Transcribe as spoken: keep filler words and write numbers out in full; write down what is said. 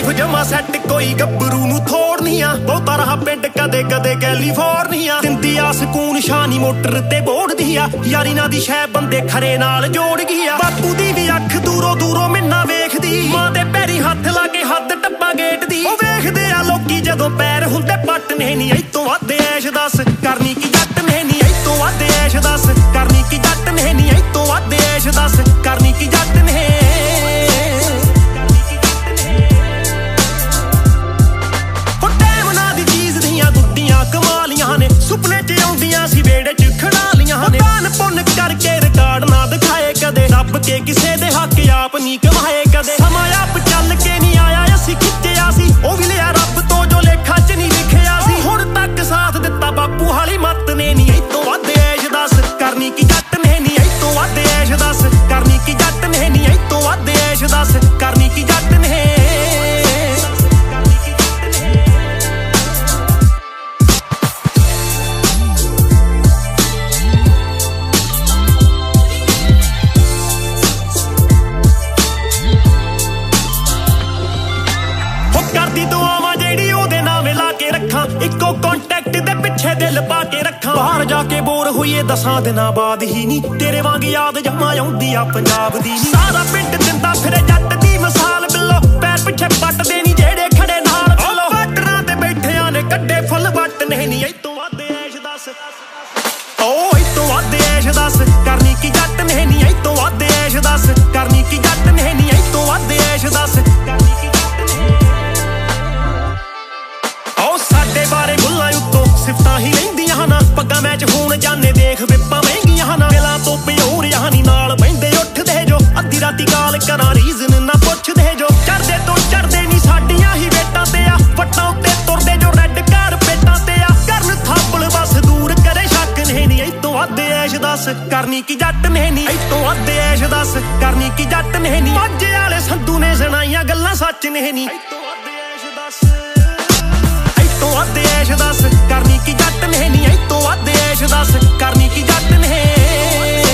life ਜਮਾ set ਕੋਈ ਗੱਭਰੂ ਨੂੰ ਥੋੜਨੀਆਂ ਬਹੁਤਾ ਰਹਾ ਪਿੰਡ ਕਦੇ ਕਦੇ ਕੈਲੀਫੋਰਨੀਆ ਦਿੰਦੀ ਆ ਸਕੂਨ ਸ਼ਾਨੀ ਮੋਟਰ ਤੇ ਬੋੜਦੀ ਆ ਯਾਰੀ ਨਾ ਦੀ ਸ਼ੈ ਬੰਦੇ ਖਰੇ ਨਾਲ ਜੋੜ ਗਈ ਆ ਬਾਪੂ ਦੀ ਵੀ ਅੱਖ ਦੂਰੋਂ ਦੂਰੋਂ ਮਿੰਨਾ ਵੇਖਦੀ ਮਾਂ ਦੇ ਪੈਰੀ ਹੱਥ ਲਾ ਕੇ ਹੱਦ ਟੱਪਾ ਗੇਟ ਦੀ ਉਹ ਵੇਖਦੇ ਆ ਲੋਕੀ ਜਦੋਂ ਪੈਰ ਹੁੰਦੇ ਪੱਟ ਨੇ ਨੀ ਇਤੋਂ ਵੱਧ ਐਸ਼ ਦੱਸ ਕਰਨੀ ਕੀ ਜੱਟ ਨੇ ਨੀ ਇਤੋਂ ਵੱਧ ਐਸ਼ ਦੱਸ ਕਰਨੀ ਕੀ ਜੱਟ ਨੇ ਨੀ ਇਤੋਂ ਵੱਧ ਐਸ਼ ਦੱਸ ਕਰਨੀ ਕੀ ਜੱਟ ਨੇ ਸੁਪਨੇ ਚ ਆਉਂਦੀਆਂ ਸੀ ਵੇੜੇ ਚ ਖੜਾ ਲੀਆਂ ਨੇ ਦਾਨ ਪੁੰਨ ਕਰਕੇ ਰਿਕਾਰਡ ਨਾ ਦਿਖਾਏ ਕਦੇ ਰੱਬ ਕੇ ਕਿਸੇ ਦੇ ਹੱਕ ਆਪ ਨਹੀਂ ਕਮਾਏ ਕਦੇ ਸਮਾਂ ਆਪ ਚੱਲ ਕੇ ਨਹੀਂ ਆਇਆ ਅਸੀਂ ਖਿੱਚਿਆ ਸੀ ਉਹ ਵੀ ਲਿਆ ਰੱਬ ਤੋਂ ਜੋ ਲੇਖਾ ਚ ਨਹੀਂ ਲਿਖਿਆ ਸੀ ਹੁਣ ਤੱਕ ਸਾਥ ਦਿੱਤਾ ਬਾਪੂ ਹਾਲੀ ਮੱਤ ਨੇ ਨੀ ਇਤੋਂ ਵੱਧ ਐਸ਼ ਦੱਸ ਕਰਨੀ ਕੀ ਜੱਟ ਨੇ ਨੀ ਇਤੋਂ ਵੱਧ ਐਸ਼ ਦੱਸ ਕਰਨੀ ਕੀ ਜੱਟ ਨੇ ਨੀ ਇਤੋਂ ਵੱਧ ਐਸ਼ ਦੱਸ ਕਰਨੀ ਕੀ ਜੱਟ ਨੇ ਇੱਕੋ ਕੰਟੈਕਟ ਦੇ ਪਿੱਛੇ ਦਿਲ ਪਾ ਕੇ ਰੱਖਾਂ ਬਾਹਰ ਜਾ ਕੇ ਬੋਰ ਹੋਈਏ ਦਸਾਂ ਦਿਨਾਂ ਬਾਅਦ ਹੀ ਨੀ ਤੇਰੇ ਵਾਂਗ ਯਾਦ ਜਮਾ ਆਉਂਦੀ ਆ ਪੰਜਾਬ ਦੀ ਨੀ ਸਾਰਾ ਪਿੰਡ ਦਿੰਦਾ ਫਿਰੇ ਜੱਟ ਦੀ ਮਿਸਾਲ ਬਿੱਲੋ ਪੈਰ ਪਿੱਛੇ ਪੱਟਦੇ ਨੀ ਜਿਹੜੇ ਖੜੇ ਨਾਲ ਬਿੱਲੋ ਬਾਟਰਾਂ ਤੇ ਬੈਠਿਆਂ ਨੇ ਕੱਢੇ ਫੁੱਲ ਵੱਟ ਨੇ ਨੀ ਇਤੋਂ ਵੱਧ ਐਸ਼ ਦੱਸ ਓ ਇਤੋਂ ਵੱਧ ਐਸ਼ ਦੱਸ ਕਰਨੀ ਕੀ ਜੱਟ ਨੇ ਨੀ ਇਤੋਂ ਵੱਧ ਐਸ਼ ਦੱਸ ਕਰਨੀ ਕੀ ਜੱਟ ਨੇ ਨੀ ਇਤੋਂ ਵੱਧ ਐਸ਼ ਦੱਸ ਕਰਨੀ ਕੀ ਬਾਰੇ ਬੁੱਲਾਂ ਉੱਤੋਂ ਸਿਫਤਾਂ ਹੀ ਲੈਂਦੀਆਂ ਨਾ ਪੱਗਾਂ ਮੈਚ ਹੋਣ ਜਾਣੇ ਦੇਖ ਵਿਪਾਂ ਮਹਿੰਗੀਆਂ ਨਾ ਦਿਲਾਂ ਤੋਂ ਪਿਓਰ ਯਾਨੀ ਨਾਲ ਬਹਿੰਦੇ ਉੱਠਦੇ ਜੋ ਅੱਧੀ ਰਾਤੀ ਕਾਲ ਕਰਾਂ ਰੀਜ਼ਨ ਨਾ ਪੁੱਛਦੇ ਜੋ ਚੜਦੇ ਤੋਂ ਚੜਦੇ ਨਹੀਂ ਸਾਡੀਆਂ ਹੀ ਵੇਟਾਂ ਤੇ ਆ ਵੱਟਾਂ ਉੱਤੇ ਤੁਰਦੇ ਜੋ ਰੈੱਡ ਕਾਰਪੇਟਾਂ ਤੇ ਆ ਕਰਨ ਥਾਪਲ ਬਸ ਦੂਰ ਕਰੇ ਸ਼ੱਕ ਨੇ ਨੀ ਇਤੋਂ ਵੱਧ ਐਸ਼ ਦੱਸ ਕਰਨੀ ਕੀ ਜੱਟ ਨੇ ਨੀ ਇਤੋਂ ਵੱਧ ਐਸ਼ ਦੱਸ ਕਰਨੀ ਕੀ ਜੱਟ ਨੇ ਨੀ ਮਾਝੇ ਵਾਲੇ ਸੰਧੂ ਨੇ ਸੁਣਾਈਆਂ ਗੱਲਾਂ ਸੱਚ ਨੇ ਨੀ ਇਤੋਂ ਵੱਧ ਐਸ਼ ਦੱਸ ਇਤੋਂ ਵੱਧ ਐਸ਼ ਦੱਸ ਕਰਨੀ ਕੀ ਜੱਟ ਨੇ ਨੀ ਇਤੋਂ ਵੱਧ ਐਸ਼ ਦੱਸ ਕਰਨੀ ਕੀ ਜੱਟ ਨੇ